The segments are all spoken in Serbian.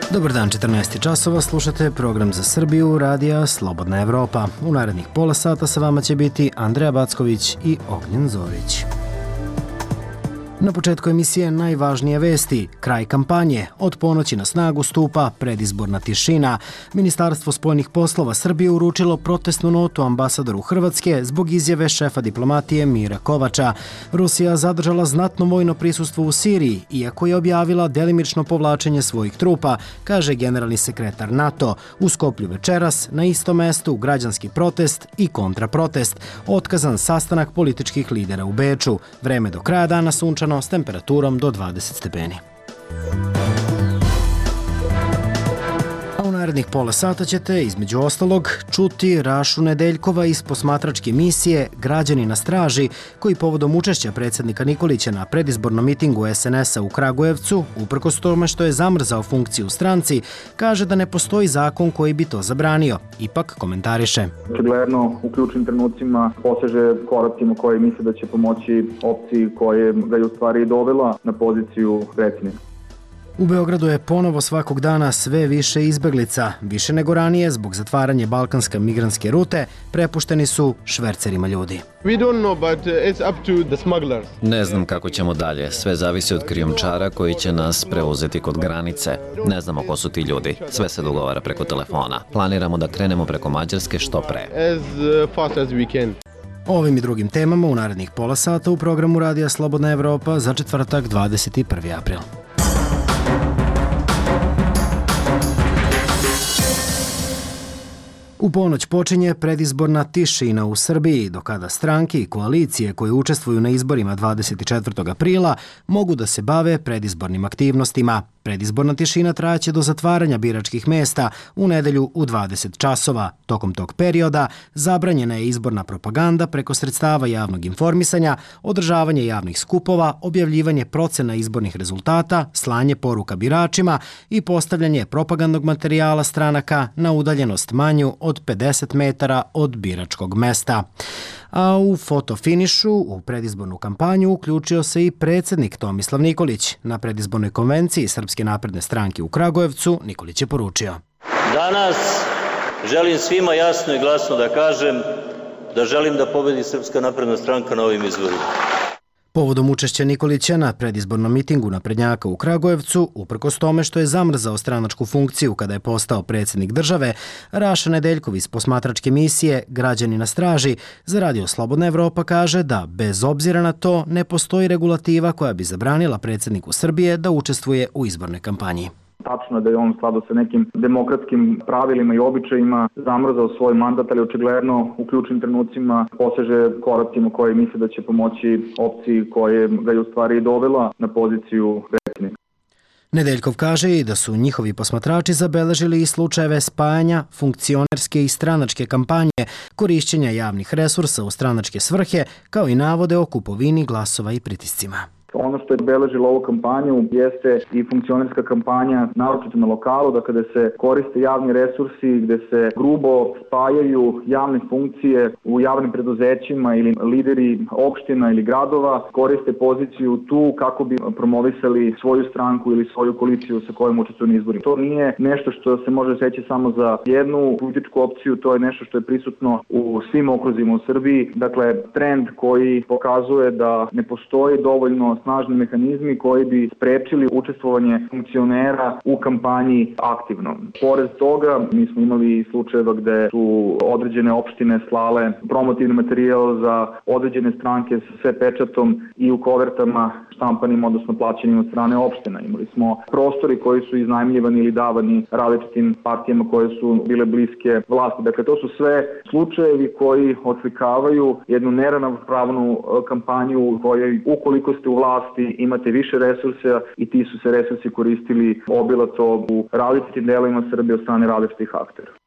Dobar dan, 14 časova, slušate program za Srbiju, radija Slobodna Evropa. U narednih pola sata sa vama će biti Andreja Backović i Ognjen Zorić. Na početku emisije najvažnije vesti. Kraj kampanje. Od ponoći na snagu stupa predizborna tišina. Ministarstvo spoljnih poslova Srbije uručilo protestnu notu ambasadoru Hrvatske zbog izjave šefa diplomatije Mira Kovača. Rusija zadržala znatno vojno prisustvo u Siriji, iako je objavila delimično povlačenje svojih trupa, kaže generalni sekretar NATO. U Skoplju večeras, na istom mestu, građanski protest i kontraprotest. Otkazan sastanak političkih lidera u Beču. Vreme do kraja dana sunčano s temperaturom do 20 stepeni. A u narednih pola sata ćete, između ostalog, čuti Rašu Nedeljkova iz posmatračke misije Građani na straži, koji povodom učešća predsjednika Nikolića na predizbornom mitingu SNS-a u Kragujevcu, uprkos tome što je zamrzao funkciju u stranci, kaže da ne postoji zakon koji bi to zabranio. Ipak komentariše. Očigledno u ključnim trenucima poseže koracima koji misle da će pomoći opciji koje ga je u stvari dovela na poziciju predsjednika. U Beogradu je ponovo svakog dana sve više izbeglica. Više nego ranije, zbog zatvaranja balkanske migrantske rute, prepušteni su švercerima ljudi. Ne znam kako ćemo dalje. Sve zavisi od krijumčara koji će nas preuzeti kod granice. Ne znamo ko su ti ljudi. Sve se dogovara preko telefona. Planiramo da krenemo preko Mađarske što pre. O ovim i drugim temama u narednih pola sata u programu Radija Slobodna Evropa za četvrtak 21. april. U ponoć počinje predizborna tišina u Srbiji, do kada stranke i koalicije koje učestvuju na izborima 24. aprila mogu da se bave predizbornim aktivnostima. Predizborna tišina trajaće do zatvaranja biračkih mesta u nedelju u 20 časova. Tokom tog perioda zabranjena je izborna propaganda preko sredstava javnog informisanja, održavanje javnih skupova, objavljivanje procena izbornih rezultata, slanje poruka biračima i postavljanje propagandnog materijala stranaka na udaljenost manju od 50 metara od biračkog mesta. A u fotofinišu u predizbornu kampanju uključio se i predsjednik Tomislav Nikolić. Na predizbornoj konvenciji Srpske napredne stranke u Kragujevcu Nikolić je poručio: Danas želim svima jasno i glasno da kažem da želim da pobedi Srpska napredna stranka na ovim izborima. Povodom učešća Nikolića na predizbornom mitingu naprednjaka u Kragujevcu, uprkos tome što je zamrzao stranačku funkciju kada je postao predsjednik države, Raša Nedeljkov iz posmatračke misije Građani na straži za Radio Slobodna Evropa kaže da, bez obzira na to, ne postoji regulativa koja bi zabranila predsjedniku Srbije da učestvuje u izbornoj kampanji. Tačno je da je on u skladu sa nekim demokratskim pravilima i običajima zamrzao svoj mandat, ali očigledno u ključnim trenucima poseže koracima koji misle da će pomoći opciji koje ga je u stvari dovela na poziciju predsjednika. Nedeljkov kaže i da su njihovi posmatrači zabeležili i slučajeve spajanja funkcionerske i stranačke kampanje, korišćenja javnih resursa u stranačke svrhe, kao i navode o kupovini glasova i pritiscima. Ono što je beležilo ovu kampanju jeste i funkcionerska kampanja, naročito na lokalu, da kada se koriste javni resursi, gde se grubo spajaju javne funkcije u javnim preduzećima ili lideri opština ili gradova, koriste poziciju tu kako bi promovisali svoju stranku ili svoju koaliciju sa kojom učestvuju na izborima. To nije nešto što se može seći samo za jednu političku opciju, to je nešto što je prisutno u svim okruzima u Srbiji. Dakle, trend koji pokazuje da ne postoji dovoljno snažni mehanizmi koji bi sprečili učestvovanje funkcionera u kampanji aktivno. Pored toga, mi smo imali slučajeva gde su određene opštine slale promotivni materijal za određene stranke sa sve pečatom i u kovertama štampanim, odnosno plaćenim od strane opština. Imali smo prostori koji su iznajmljivani ili davani različitim partijama koje su bile bliske vlasti. Dakle, to su sve slučajevi koji oslikavaju jednu neravnopravnu kampanju u kojoj, ukoliko ste u vlasti, imate više resursa i ti su se resursi koristili obilato u različitim delovima Srbije od strane različitih aktera.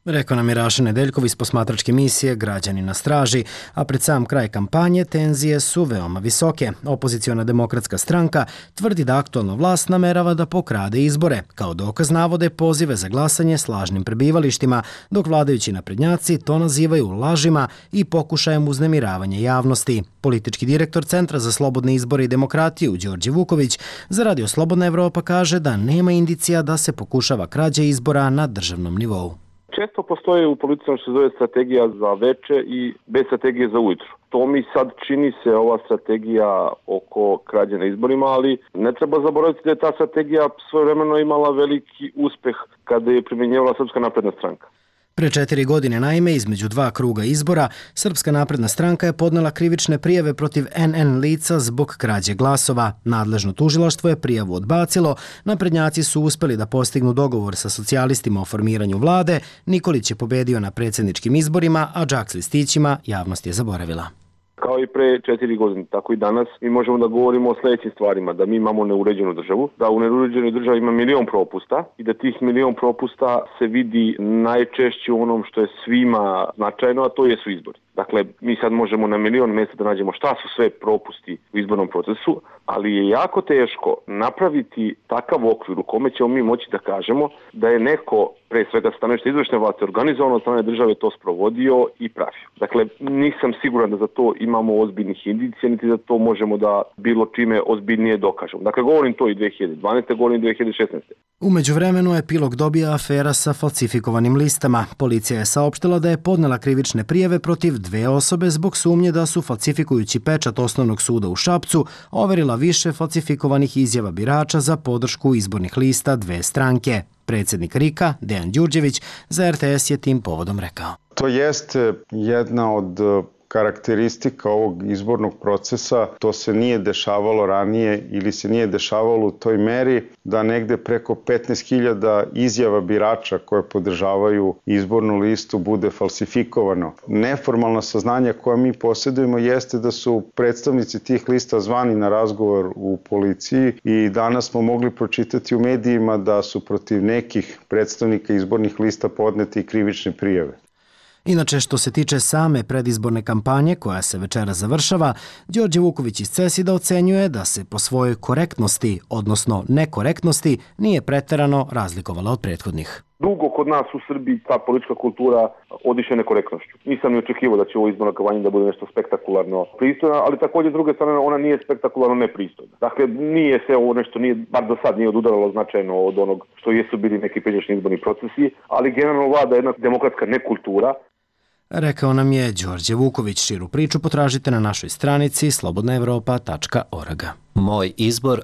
Rekao nam je Raša Nedeljkov iz posmatračke misije Građani na straži, a pred sam kraj kampanje tenzije su veoma visoke. Opoziciona demokratska stranka tvrdi da aktualna vlast namerava da pokrade izbore. Kao dokaz navode pozive za glasanje s lažnim prebivalištima, dok vladajući naprednjaci to nazivaju lažima i pokušajem uznemiravanja javnosti. Politički direktor Centra za slobodne izbore i demokratiju Đorđe Vuković za Radio Slobodna Evropa kaže da nema indicija da se pokušava krađa izbora na državnom nivou. Često postoje u politici što se zove strategija za veče i bez strategije za ujutru. To mi sad čini se ova strategija oko krađe na izborima, ali ne treba zaboraviti da je ta strategija svojevremeno imala veliki uspeh kada je primjenjivala Srpska napredna stranka. Pre 4 godine, naime, između 2 kruga izbora, Srpska napredna stranka je podnela krivične prijave protiv NN lica zbog krađe glasova. Nadležno tužilaštvo je prijavu odbacilo, naprednjaci su uspeli da postignu dogovor sa socijalistima o formiranju vlade, Nikolić je pobedio na predsjedničkim izborima, a džak s listićima javnost je zaboravila. Kao i pre 4 godine, tako i danas, mi možemo da govorimo o sljedećim stvarima, da mi imamo neuređenu državu, da u neuređenoj državi ima 1.000.000 propusta i da tih 1.000.000 propusta se vidi najčešće u onom što je svima značajno, a to jesu izbori. Dakle, mi sad možemo na 1.000.000 mjesta da nađemo šta su sve propusti u izbornom procesu, ali je jako teško napraviti takav okvir u kome ćemo mi moći da kažemo da je neko, pre svega stanovište izvršne vlasti, organizovano od strane države to sprovodio i pravio. Dakle, nisam siguran da za to imamo ozbiljnih indicija, niti da to možemo da bilo čime ozbiljnije dokažemo. Dakle, govorim to i 2012. govorim i 2016. U međuvremenu epilog dobija afera sa falsifikovanim listama. Policija je saopštila da je podnela krivične prijave protiv 2 osobe zbog sumnje da su falsifikujući pečat Osnovnog suda u Šapcu overila više falsifikovanih izjava birača za podršku izbornih lista 2 stranke. Predsjednik RIK-a, Dejan Đurđević, za RTS je tim povodom rekao. To jeste jedna od karakteristika ovog izbornog procesa. To se nije dešavalo ranije ili se nije dešavalo u toj meri da negde preko 15.000 izjava birača koje podržavaju izbornu listu bude falsifikovano. Neformalna saznanja koja mi posjedujemo jeste da su predstavnici tih lista zvani na razgovor u policiji i danas smo mogli pročitati u medijima da su protiv nekih predstavnika izbornih lista podneti krivične prijave. Inače, što se tiče same predizborne kampanje koja se večera završava, Đorđe Vuković iz CESID-a ocenjuje da se po svojoj korektnosti, odnosno nekorektnosti, nije preterano razlikovala od prethodnih. Dugo kod nas u Srbiji ta politička kultura odiše nekorektnošću. Nisam ni očekivao da će ovo izborna kampanja da bude nešto spektakularno pristojno, ali također s druge strane ona nije spektakularno nepristojna. Dakle, nije se ovo nešto, bar do sad nije odudaralo značajno od onog što jesu bili neki pređašnji izborni procesi, ali generalno vlada jedna demokratska nekultura. Rekao nam je Đorđe Vuković. Širu priču potražite na našoj stranici slobodnaevropa.org. Moj izbor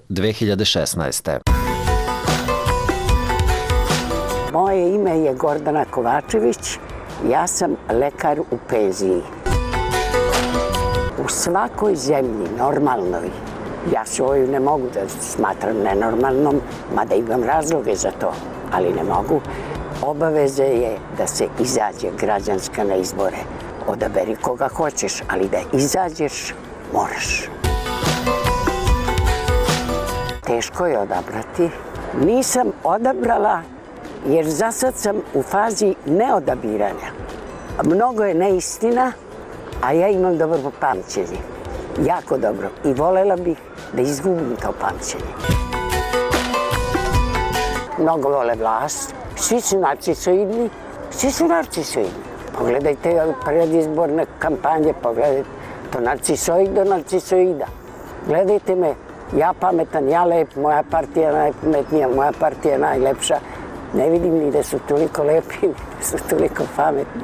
2016. Moje ime je Gordana Kovačević. Ja sam lekar u penziji. U svakoj zemlji normalnoj, ja svoju ne mogu da smatram nenormalnom, mada imam razloge za to, ali ne mogu. Obaveza je da se izađe građanska na izbore. Odaberi koga hoćeš, ali da izađeš moraš. Teško je odabrati. Nisam odabrala jer za sad sam u fazi neodabiranja. Mnogo je neistina, a ja imam dobro pamćenje. Jako dobro. I volela bih da izgubim to pamćenje. Mnogo vole vlast. Svi su narcisoidni. Pogledajte predizborne kampanje, pogledajte to narcisoid do narcisoida. Gledajte me, ja pametan, ja lep, moja partija najpametnija, moja partija najlepša. Ne vidim ni da su toliko lepi, ni da su toliko pametni.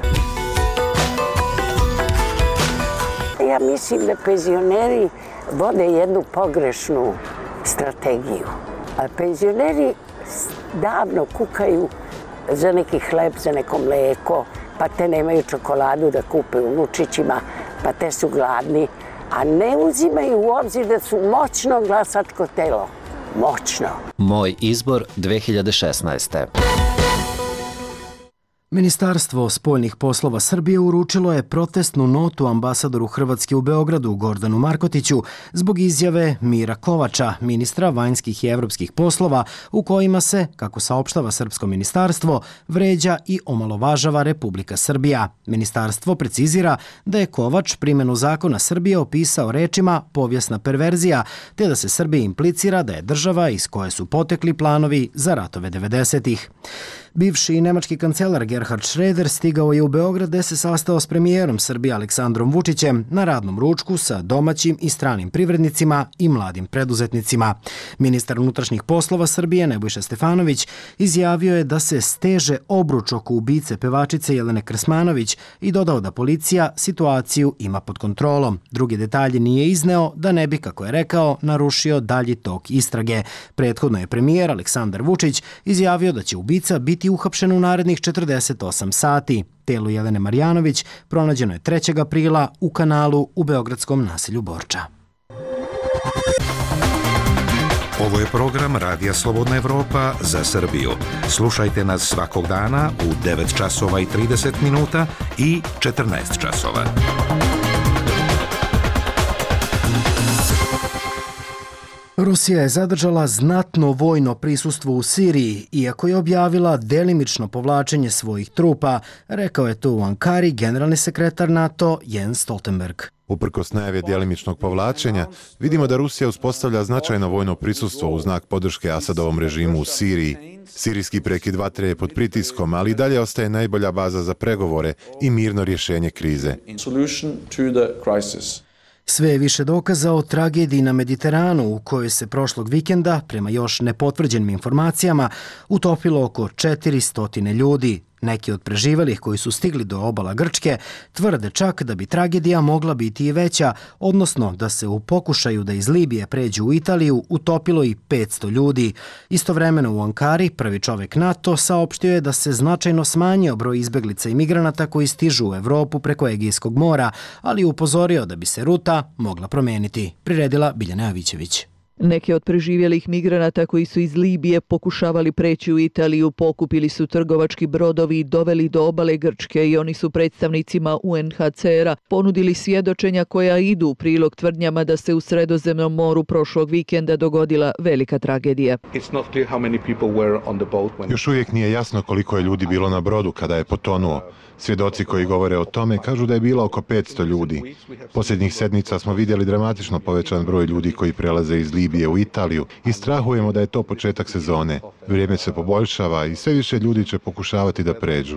Ja mislim da penzioneri vode jednu pogrešnu strategiju. A penzioneri davno kukaju za neki hleb, za neko mlijeko, pa te nemaju čokoladu da kupe u Nučićima, pa te su gladni, a ne uzimaju u obzir da su moćno glasačko telo. Moćno. Moj izbor 2016. Ministarstvo spoljnih poslova Srbije uručilo je protestnu notu ambasadoru Hrvatske u Beogradu Gordanu Markotiću zbog izjave Mira Kovača, ministra vanjskih i evropskih poslova, u kojima se, kako saopštava Srpsko ministarstvo, vređa i omalovažava Republika Srbija. Ministarstvo precizira da je Kovač primjenu zakona Srbije opisao rečima povijesna perverzija, te da se Srbiji implicira da je država iz koje su potekli planovi za ratove 90-ih. Bivši nemački kancelar Gerhard Schröder stigao je u Beograd gde se sastao s premijerom Srbije Aleksandrom Vučićem na radnom ručku sa domaćim i stranim privrednicima i mladim preduzetnicima. Ministar unutrašnjih poslova Srbije Nebojša Stefanović izjavio je da se steže obruč oko ubice pevačice Jelene Krsmanović i dodao da policija situaciju ima pod kontrolom. Drugi detalje nije izneo da ne bi, kako je rekao, narušio dalji tok istrage. Prethodno je premijer Aleksandar Vučić izjavio da će ubica biti uhapšen u narednih 48 sati. Telo Jelene Marjanović pronađeno je 3. aprila u kanalu u beogradskom naselju Borča. Ovo je program Radija Slobodna Evropa za Srbiju. Slušajte nas svakog dana u 9 časova i 30 minuta i 14 časova. Rusija je zadržala znatno vojno prisustvo u Siriji, iako je objavila delimično povlačenje svojih trupa, rekao je to u Ankari generalni sekretar NATO Jens Stoltenberg. Uprkos najave djelimičnog povlačenja, vidimo da Rusija uspostavlja značajno vojno prisustvo u znak podrške Asadovom režimu u Siriji. Sirijski prekid vatre je pod pritiskom, ali i dalje ostaje najbolja baza za pregovore i mirno rješenje krize. Sve je više dokaza o tragediji na Mediteranu u kojoj se prošlog vikenda, prema još nepotvrđenim informacijama, utopilo oko 400 ljudi. Neki od preživelih koji su stigli do obala Grčke tvrde čak da bi tragedija mogla biti i veća, odnosno da se u pokušaju da iz Libije pređu u Italiju utopilo i 500 ljudi. Istovremeno u Ankari prvi čovjek NATO saopštio je da se značajno smanjio broj izbeglica i migranata koji stižu u Evropu preko Egejskog mora, ali upozorio da bi se ruta mogla promijeniti. Priredila Biljana Avićević. Neki od preživjelih migranata koji su iz Libije pokušavali preći u Italiju pokupili su trgovački brodovi i doveli do obale Grčke i oni su predstavnicima UNHCR-a ponudili svjedočenja koja idu u prilog tvrdnjama da se u Sredozemnom moru prošlog vikenda dogodila velika tragedija. Još uvijek nije jasno koliko je ljudi bilo na brodu kada je potonuo. Svjedoci koji govore o tome kažu da je bilo oko 500 ljudi. Posljednjih sedmica smo vidjeli dramatično povećan broj ljudi koji prelaze iz Libije u Italiju i strahujemo da je to početak sezone. Vrijeme se poboljšava i sve više ljudi će pokušavati da pređu.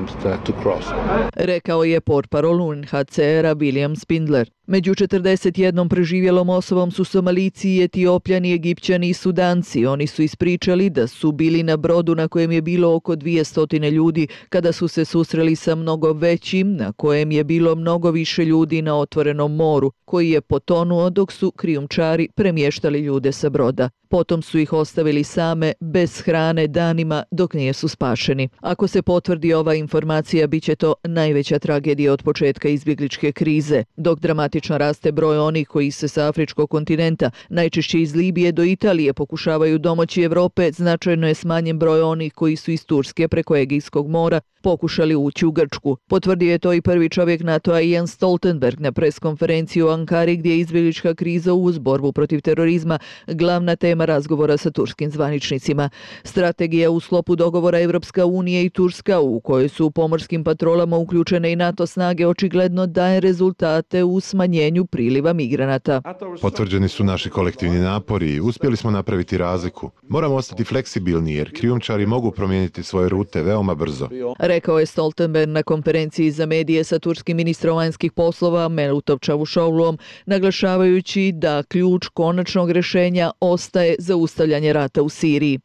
Rekao je portparol UNHCR-a William Spindler. Među 41 preživjelom osobom su Somalijci, Etiopljani, Egipćani i Sudanci. Oni su ispričali da su bili na brodu na kojem je bilo oko 200 ljudi kada su se susreli sa mnogo većim, na kojem je bilo mnogo više ljudi na otvorenom moru, koji je potonuo dok su krijumčari premještali ljude sa broda. Potom su ih ostavili same, bez hrane, danima dok nisu spašeni. Ako se potvrdi ova informacija, bit će to najveća tragedija od početka izbjegličke krize. Dok dramatično raste broj onih koji se sa afričkog kontinenta, najčešće iz Libije do Italije, pokušavaju domoći Evrope, značajno je smanjen broj onih koji su iz Turske preko Egejskog mora pokušali ući u Grčku. Potvrdio je to i prvi čovjek NATO-a Jens Stoltenberg na preskonferenciji u Ankari, gdje je izbjeglička kriza uz borbu protiv terorizma glavna tema razgovora sa turskim zvaničnicima. Strategija u sklopu dogovora Evropska unija i Turska, u kojoj su u pomorskim patrolama uključene i NATO snage, očigledno daje rezultate u smanjenju priliva migranata. Potvrđeni su naši kolektivni napori i uspjeli smo napraviti razliku. Moramo ostati fleksibilni jer krijumčari mogu promijeniti svoje rute veoma brzo. Rekao je Stoltenberg na konferenciji za medije sa turskim ministrom vanjskih poslova Mevlutom Čavuşoğluom, naglašavajući da ključ konačnog rješenja ostaje zaustavljanje rata u Siriji.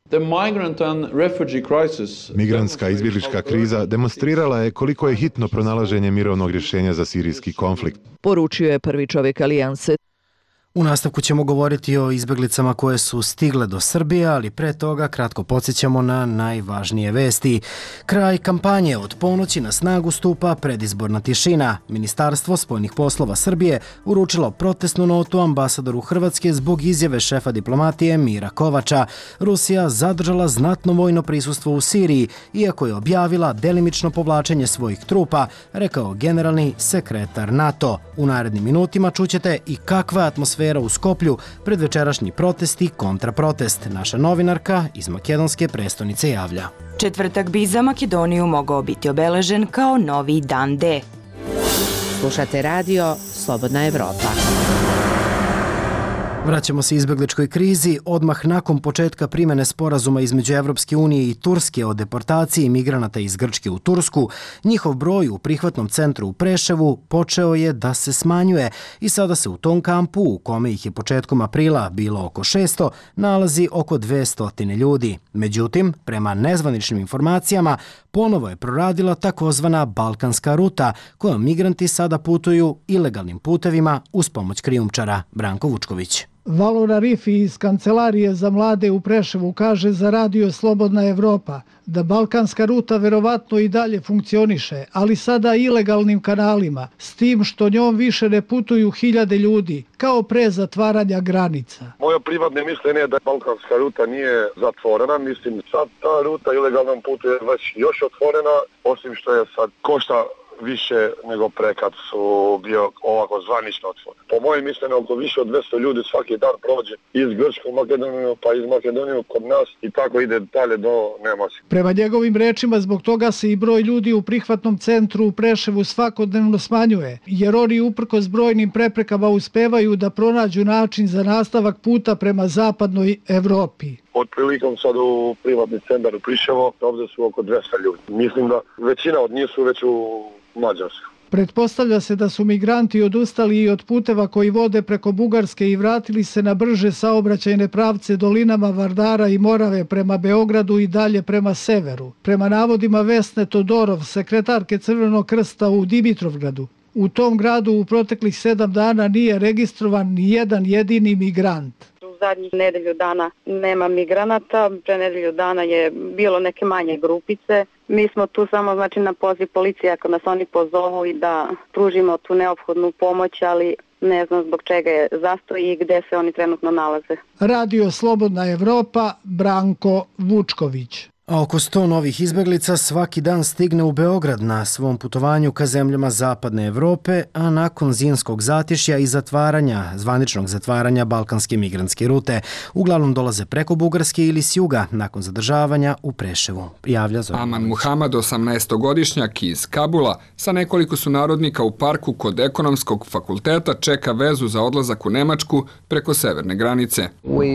Migrantska izbjeglička kriza demonstrirala je koliko je hitno pronalaženje mirovnog rješenja za sirijski konflikt. Poručio je prvi čovjek alijanse. U nastavku ćemo govoriti o izbeglicama koje su stigle do Srbije, ali pre toga kratko podsjećamo na najvažnije vesti. Kraj kampanje, od ponoći na snagu stupa predizborna tišina. Ministarstvo spoljnih poslova Srbije uručilo protestnu notu ambasadoru Hrvatske zbog izjave šefa diplomatije Mira Kovača. Rusija zadržala znatno vojno prisustvo u Siriji, iako je objavila delimično povlačenje svojih trupa, rekao generalni sekretar NATO. U narednim minutima čućete i kakva atmosfera u Skoplju pred večerašnji protest i kontraprotest. Naša novinarka iz makedonske prestonice javlja. Četvrtak bi za Makedoniju mogao biti obeležen kao novi dan D. Slušate radio Slobodna Evropa. Vraćamo se izbegličkoj krizi. Odmah nakon početka primene sporazuma između Evropske unije i Turske o deportaciji migranata iz Grčke u Tursku, njihov broj u prihvatnom centru u Preševu počeo je da se smanjuje i sada se u tom kampu, u kome ih je početkom aprila bilo oko 600, nalazi oko 200 ljudi. Međutim, prema nezvaničnim informacijama, ponovo je proradila takozvana balkanska ruta, kojom migranti sada putuju ilegalnim putevima uz pomoć krijumčara. Branko Vučković. Valora Rifi iz Kancelarije za mlade u Preševu kaže za radio Slobodna Evropa da balkanska ruta verovatno i dalje funkcioniše, ali sada ilegalnim kanalima, s tim što njom više ne putuju hiljade ljudi, kao pre zatvaranja granica. Moje privatne mišljenje je da balkanska ruta nije zatvorena, mislim sad ta ruta ilegalnom putu je već još otvorena, osim što je sad košta više nego pre kad su bio ovako zvanično otvoren. Po mojem mišljenju oko više od 200 ljudi svaki dan prođe iz Grčke u Makedoniju pa iz Makedonije kod nas i tako ide dalje do Nemačke. Prema njegovim rečima zbog toga se i broj ljudi u prihvatnom centru u Preševu svakodnevno smanjuje, jer oni uprkos brojnim preprekama uspevaju da pronađu način za nastavak puta prema zapadnoj Evropi. Otprilikom sad u privatni centar u Priševo, ovdje su oko 200 ljudi. Mislim da većina od njih su već u Mađarskoj. Pretpostavlja se da su migranti odustali i od puteva koji vode preko Bugarske i vratili se na brže saobraćajne pravce dolinama Vardara i Morave prema Beogradu i dalje prema severu. Prema navodima Vesne Todorov, sekretarke Crvenog krsta u Dimitrovgradu, u tom gradu u proteklih 7 dana nije registrovan ni jedan jedini migrant. Zadnjih nedelju dana nema migranata, pre nedelju dana je bilo neke manje grupice. Mi smo tu samo na poziv policije ako nas oni pozovu i da pružimo tu neophodnu pomoć, ali ne znam zbog čega je zastoj i gde se oni trenutno nalaze. Radio Slobodna Evropa, Branko Vučković. A oko 100 novih izbeglica svaki dan stigne u Beograd na svom putovanju ka zemljama Zapadne Evrope, a nakon zimskog zatišja i zvaničnog zatvaranja balkanske migrantske rute, uglavnom dolaze preko Bugarske ili s juga nakon zadržavanja u Preševu. Javlja Zoran. Aman Muhamad, 18-godišnjak iz Kabula, sa nekoliko sunarodnika u parku kod Ekonomskog fakulteta čeka vezu za odlazak u Nemačku preko severne granice.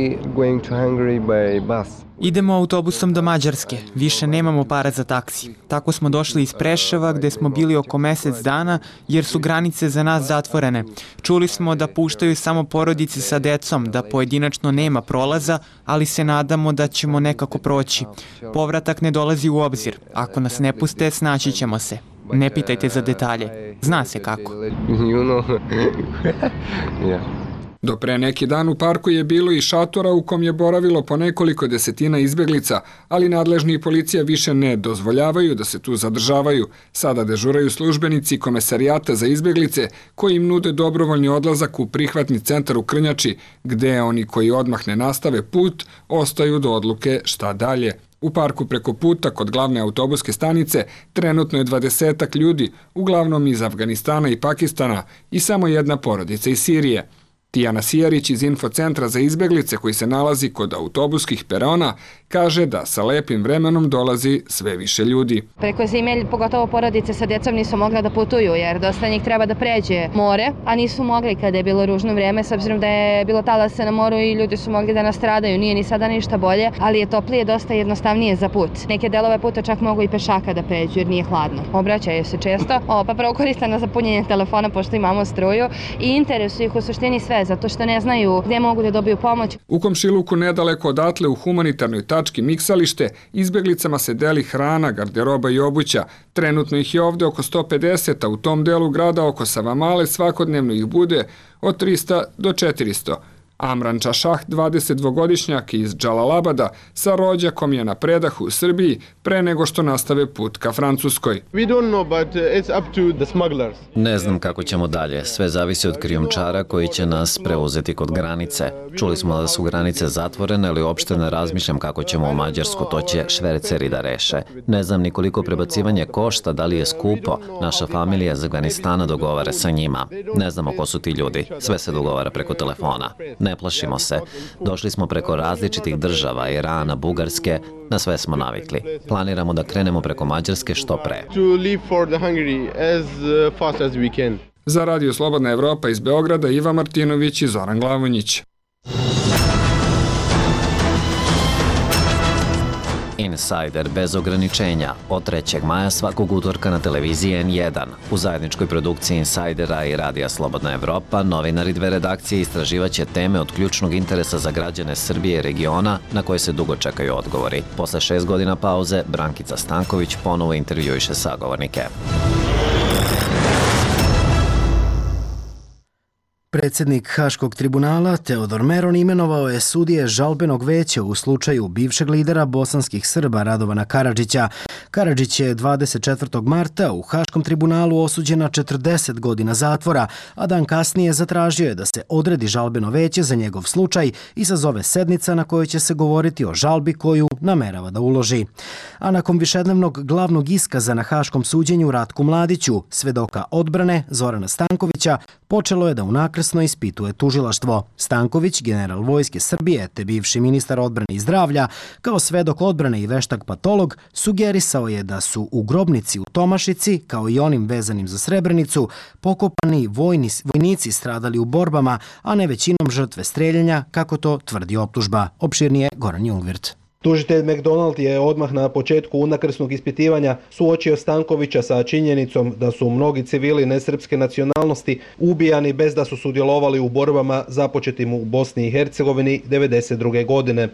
Idemo autobusom do Mađarske, više nemamo para za taksi. Tako smo došli iz Preševa gde smo bili oko mesec dana jer su granice za nas zatvorene. Čuli smo da puštaju samo porodice sa decom, da pojedinačno nema prolaza, ali se nadamo da ćemo nekako proći. Povratak ne dolazi u obzir. Ako nas ne puste, snaći ćemo se. Ne pitajte za detalje. Zna se kako. Do pre neki dan u parku je bilo i šatora u kom je boravilo po nekoliko desetina izbeglica, ali nadležni i policija više ne dozvoljavaju da se tu zadržavaju. Sada dežuraju službenici Komesarijata za izbeglice koji im nude dobrovoljni odlazak u prihvatni centar u Krnjači, gde oni koji odmah ne nastave put ostaju do odluke šta dalje. U parku preko puta kod glavne autobuske stanice trenutno je 20 ljudi, uglavnom iz Afganistana i Pakistana i samo jedna porodica iz Sirije. Tijana Sijarić iz Infocentra za izbeglice koji se nalazi kod autobuskih perona kaže da sa lepim vremenom dolazi sve više ljudi. Preko zime, pogotovo porodice sa djecom nisu mogla da putuju jer dosta njih treba da pređe more, a nisu mogli kada je bilo ružno vrijeme s obzirom da je bilo talasa na moru i ljudi su mogli da nastradaju. Nije ni sada ništa bolje, ali je toplije dosta jednostavnije za put. Neke delove puta čak mogu i pešaka da pređu jer nije hladno. Obraćaju se često, pa prvo koristano za punjenje telefona pošto imamo struju i interesuju ih u suštini sve boje zato što ne znaju gdje mogu da dobiju pomoć. U komšiluku nedaleko odatle u humanitarnoj tački Miksalište izbeglicama se deli hrana, garderoba i obuća. Trenutno ih je ovde oko 150, a u tom delu grada oko Savamale svakodnevno ih bude od 300 do 400. Amran Čašah, 22-godišnjak iz Džalalabada, sa rođakom je na predahu u Srbiji pre nego što nastave put ka Francuskoj. Ne znam kako ćemo dalje, sve zavisi od krijumčara koji će nas preuzeti kod granice. Čuli smo da su granice zatvorene, ali uopšte ne razmišljam kako ćemo u Mađarsku, to će šverceri da reše. Ne znam ni koliko prebacivanje košta, da li je skupo. Naša familija iz Afganistana dogovara sa njima. Ne znamo ko su ti ljudi, sve se dogovara preko telefona. Ne plašimo se. Došli smo preko različitih država, Irana, Bugarske, na sve smo navikli. Planiramo da krenemo preko Mađarske što pre. Za Radio Slobodna Evropa iz Beograda, Iva Martinović i Zoran Glavonjić. Insider bez ograničenja od 3. maja svakog utorka na televiziji N1. U zajedničkoj produkciji Insidera i Radija Slobodna Evropa novinari 2 redakcije istraživaće teme od ključnog interesa za građane Srbije i regiona na koje se dugo čekaju odgovori. Posle 6 godina pauze, Brankica Stanković ponovo intervjuiše sagovornike. Predsjednik Haškog tribunala Teodor Meron imenovao je sudije žalbenog veća u slučaju bivšeg lidera bosanskih Srba Radovana Karadžića. Karadžić je 24. marta u Haškom tribunalu osuđen na 40 godina zatvora, a dan kasnije zatražio je da se odredi žalbeno veće za njegov slučaj i sazove sednica na kojoj će se govoriti o žalbi koju namerava da uloži. A nakon višednevnog glavnog iskaza na Haškom suđenju Ratku Mladiću, svedoka odbrane Zorana Stankovića, počelo je da unakrsno ispituje tužilaštvo. Stanković, general Vojske Srbije te bivši ministar odbrane i zdravlja, kao svedok odbrane i veštak patolog, sugerisao je da su u grobnici u Tomašici, kao i onim vezanim za Srebrenicu, pokopani vojnici stradali u borbama, a ne većinom žrtve streljanja, kako to tvrdi optužba. Opširnije Goran Jungwirth. Tužitelj McDonald je odmah na početku unakrsnog ispitivanja suočio Stankovića sa činjenicom da su mnogi civili nesrpske nacionalnosti ubijani bez da su sudjelovali u borbama započetim u Bosni i Hercegovini 1992. godine.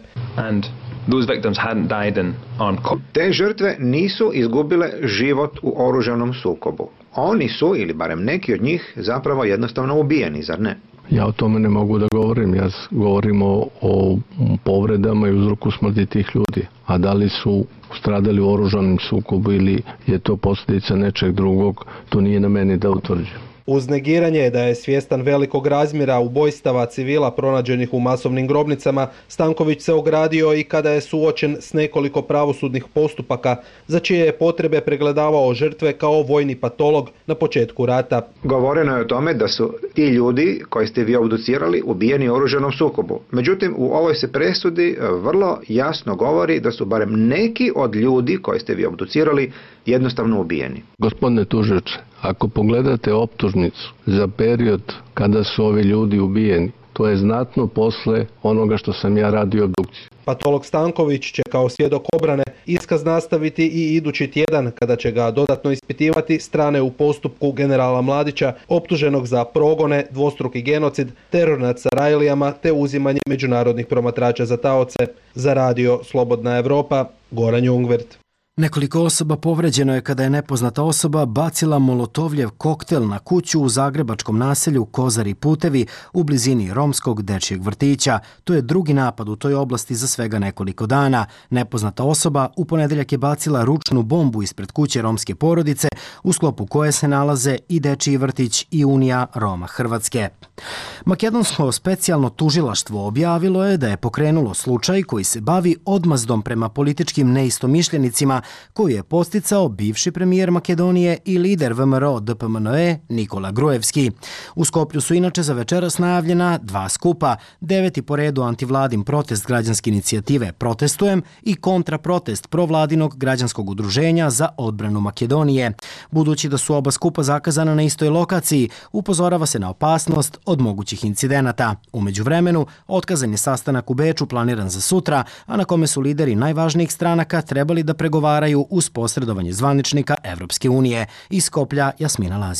Te žrtve nisu izgubile život u oružanom sukobu. Oni su, ili barem neki od njih, zapravo jednostavno ubijeni, zar ne? Ja o tome ne mogu da govorim, ja govorim o povredama i uzroku smrti tih ljudi. A da li su stradali u oružanom sukobu ili je to posljedica nečeg drugog, to nije na meni da utvrđujem. Uz negiranje da je svjestan velikog razmjera ubojstava civila pronađenih u masovnim grobnicama, Stanković se ogradio i kada je suočen s nekoliko pravosudnih postupaka, za čije je potrebe pregledavao žrtve kao vojni patolog na početku rata. Govoreno je o tome da su ti ljudi koji ste vi obducirali ubijeni u oružanom sukobu. Međutim, u ovoj se presudi vrlo jasno govori da su barem neki od ljudi koji ste vi obducirali jednostavno ubijeni. Gospodine tužioče, ako pogledate optužnicu za period kada su ovi ljudi ubijeni, to je znatno posle onoga što sam ja radio obdukciju. Patolog Stanković će kao svjedok obrane iskaz nastaviti i idući tjedan, kada će ga dodatno ispitivati strane u postupku generala Mladića, optuženog za progone, dvostruki genocid, teror nad Sarajlijama te uzimanje međunarodnih promatrača za taoce. Za Radio Slobodna Evropa, Goran Jungwirth. Nekoliko osoba povređeno je kada je nepoznata osoba bacila molotovljev koktel na kuću u zagrebačkom naselju Kozari Putevi u blizini romskog dečijeg vrtića. To je drugi napad u toj oblasti za svega nekoliko dana. Nepoznata osoba u ponedeljak je bacila ručnu bombu ispred kuće romske porodice, u sklopu koje se nalaze i dečiji vrtić i Unija Roma Hrvatske. Makedonsko specijalno tužilaštvo objavilo je da je pokrenulo slučaj koji se bavi odmazdom prema političkim neistomišljenicima koju je posticao bivši premijer Makedonije i lider VMRO DPMNE Nikola Gruevski. U Skoplju su inače za večeras najavljena 2 skupa, 9. po redu antivladin protest građanske inicijative Protestujem i kontraprotest provladinog građanskog udruženja za odbranu Makedonije. Budući da su oba skupa zakazana na istoj lokaciji, upozorava se na opasnost od mogućih incidenata. U međuvremenu, otkazan je sastanak u Beču planiran za sutra, a na kome su lideri najvažnijih stranaka trebali da pregovaraju uz posredovanje zvaničnika Evropske unije. Iz Skoplja, Jasmina Lazić.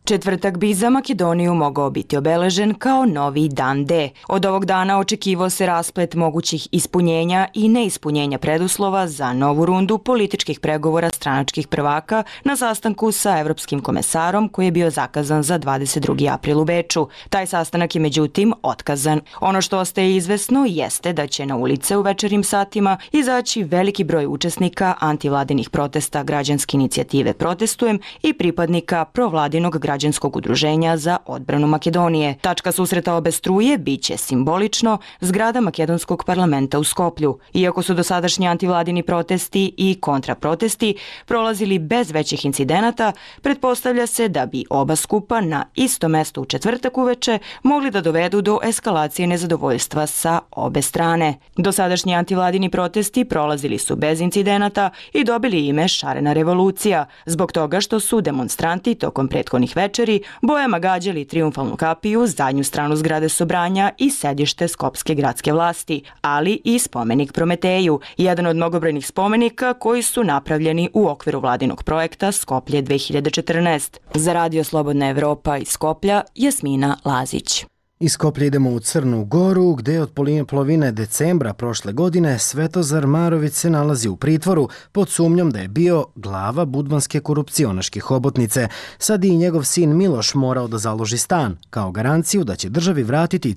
Četvrtak bi za Makedoniju mogao biti obeležen kao novi dan D. Od ovog dana očekivao se rasplet mogućih ispunjenja i neispunjenja preduslova za novu rundu političkih pregovora stranačkih prvaka na sastanku sa evropskim komesarom koji je bio zakazan za 22. april u Beču. Taj sastanak je međutim otkazan. Ono što ostaje izvesno jeste da će na ulice u večernjim satima izaći veliki broj učesnika antivladinih protesta građanske inicijative Protestujem i pripadnika provladinog građanskog udruženja za odbranu Makedonije. Tačka susreta obe struje biće simbolično zgrada makedonskog parlamenta u Skoplju. Iako su dosadašnji antivladini protesti i kontraprotesti prolazili bez većih incidenata, pretpostavlja se da bi oba skupa na isto mesto u četvrtak uveče mogli da dovedu do eskalacije nezadovoljstva sa obe strane. Dosadašnji antivladini protesti prolazili su bez incidenata i dobili ime Šarena revolucija, zbog toga što su demonstranti tokom prethodnih večeri bojama gađali triumfalnu kapiju, zadnju stranu zgrade Sobranja i sedište skopske gradske vlasti, ali i spomenik Prometeju, jedan od mnogobrojnih spomenika koji su napravljeni u okviru vladinog projekta Skoplje 2014. Za Radio Slobodna Evropa iz Skoplja, Jasmina Lazić. Iz Skoplja idemo u Crnu Goru, gde od polovine decembra prošle godine Svetozar Marović se nalazi u pritvoru pod sumnjom da je bio glava budvanske korupcionaške hobotnice. Sad i njegov sin Miloš morao da založi stan, kao garanciju da će državi vratiti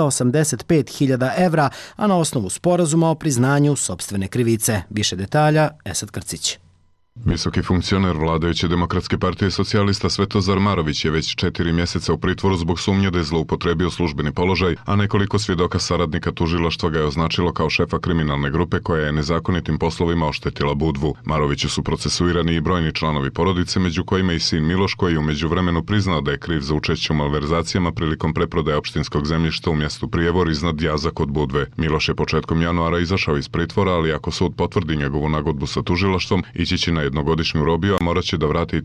385.000 evra, a na osnovu sporazuma o priznanju sopstvene krivice. Više detalja, Esad Krcić. Visoki funkcioner vladajuće Demokratske partije socijalista Svetozar Marović je već 4 mjeseca u pritvoru zbog sumnje da je zloupotrebio službeni položaj, a nekoliko svjedoka saradnika tužilaštva ga je označilo kao šefa kriminalne grupe koja je nezakonitim poslovima oštetila Budvu. Maroviću su procesuirani i brojni članovi porodice, među kojima i sin Miloš, koji je u međuvremenu priznao da je kriv za učešće u malverzacijama prilikom preprodaje opštinskog zemljišta u mjestu Prijevor iznad Jaza kod Budve. Miloš je početkom januara izašao iz pritvora, ali ako sud potvrdi njegovu nagodbu sa tužilaštvom, ići će na jednogodišnju robiju, a morat će da vrati i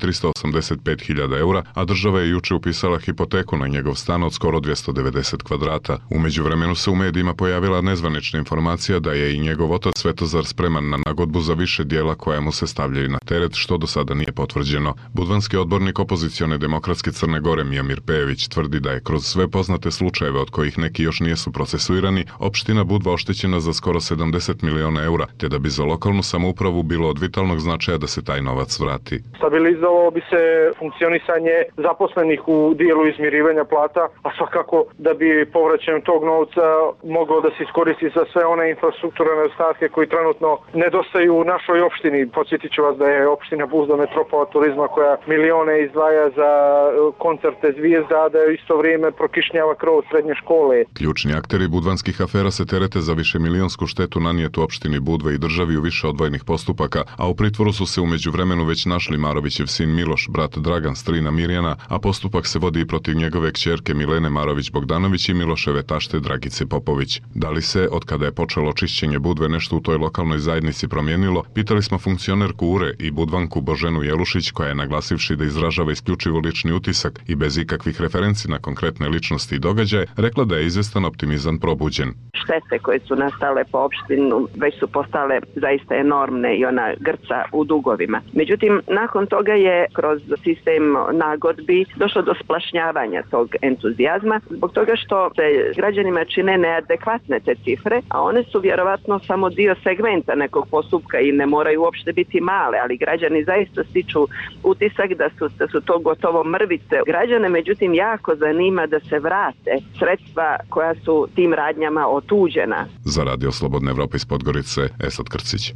385.000 eura, a država je juče upisala hipoteku na njegov stan od skoro 290 kvadrata. U međuvremenu se u medijima pojavila nezvanična informacija da je i njegov otac Svetozar spreman na nagodbu za više dijela koja mu se stavljaju na teret, što do sada nije potvrđeno. Budvanski odbornik opozicione Demokratske Crne Gore Mijomir Pejević tvrdi da je kroz sve poznate slučajeve, od kojih neki još nijesu procesuirani, opština Budva oštećena za skoro 70 miliona eura, te da bi za lokalnu samoupravu bilo od vitalnog značaja da se taj novac vrati. Stabilizovalo bi se funkcionisanje zaposlenih u dijelu izmirivanja plata, a svakako da bi povraćajem tog novca mogao da se iskoristi za sve one infrastrukturne stavke koji trenutno nedostaju u našoj opštini. Podsjetit ću vas da je opština Budva metropola turizma koja milione izdvaja za koncerte zvijezda, a da je isto vrijeme prokišnjava krov srednje škole. Ključni akteri budvanskih afera se terete za višemilionsku štetu nanijetu opštini Budva i državi u više odvojenih postupaka, a u pritvoru su se u međuvremenu već našli Marovićev sin Miloš, brat Dragan, strina Mirjana, a postupak se vodi i protiv njegove kćerke Milene Marović-Bogdanović i Miloševe tašte Dragice Popović. Da li se, od kada je počelo čišćenje Budve, nešto u toj lokalnoj zajednici promijenilo, pitali smo funkcionerku URE i Budvanku Boženu Jelušić, koja je, naglasivši da izražava isključivo lični utisak i bez ikakvih referenci na konkretne ličnosti i događaje, rekla da je izvestan optimizam probuđen. Štete koje su nastale po opštinu već su postale zaista enormne i ona grca u dugovima. Međutim, nakon toga je kroz sistem nagodbi došlo do splašnjavanja tog entuzijazma zbog toga što se građanima čine neadekvatne te cifre, a one su vjerovatno samo dio segmenta nekog postupka i ne moraju uopšte biti male, ali građani zaista stiču utisak da su to gotovo mrvice. Građane međutim jako zanima da se vrate sredstva koja su tim radnjama otuđena. Za Radio Slobodna Evropa iz Podgorice, Esad Krcić.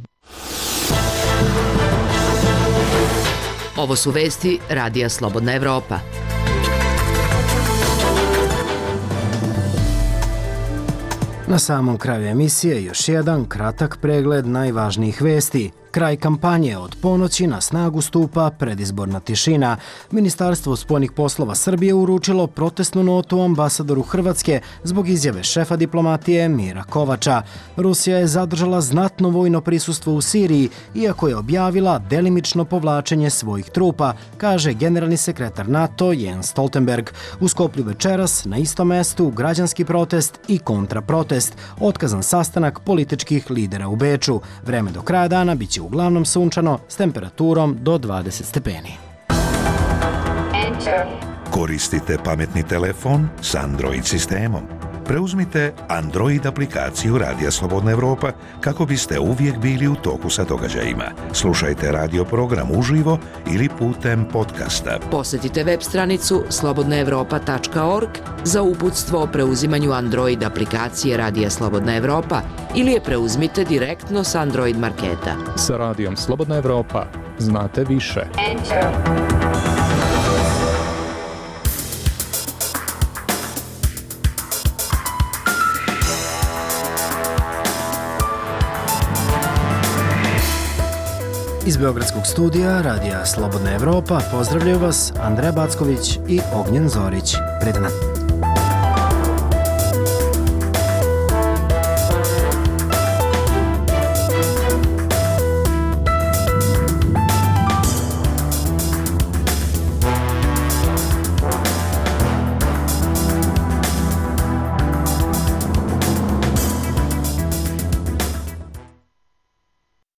Ovo su vesti Radija Slobodna Evropa. Na samom kraju emisije još jedan kratak pregled najvažnijih vesti. Kraj kampanje, od ponoći na snagu stupa predizborna tišina. Ministarstvo spoljnih poslova Srbije uručilo protestnu notu ambasadoru Hrvatske zbog izjave šefa diplomatije Mira Kovača. Rusija je zadržala znatno vojno prisustvo u Siriji, iako je objavila delimično povlačenje svojih trupa, kaže generalni sekretar NATO Jens Stoltenberg. U Skoplju večeras na istom mestu građanski protest i kontraprotest. Otkazan sastanak političkih lidera u Beču. Vreme do kraja dana biće uglavnom sunčano s temperaturom do 20 stepeni. Koristite pametni telefon s Android sistemom. Preuzmite Android aplikaciju Radija Slobodna Evropa kako biste uvijek bili u toku sa događajima. Slušajte radio program uživo ili putem podcasta. Posjetite web stranicu slobodnaevropa.org za uputstvo o preuzimanju Android aplikacije Radija Slobodna Evropa ili je preuzmite direktno s Android marketa. Sa Radijom Slobodna Evropa znate više. Iz Beogradskog studija Radija Slobodna Evropa pozdravljaju vas Andreja Backović i Ognjen Zorić. Pred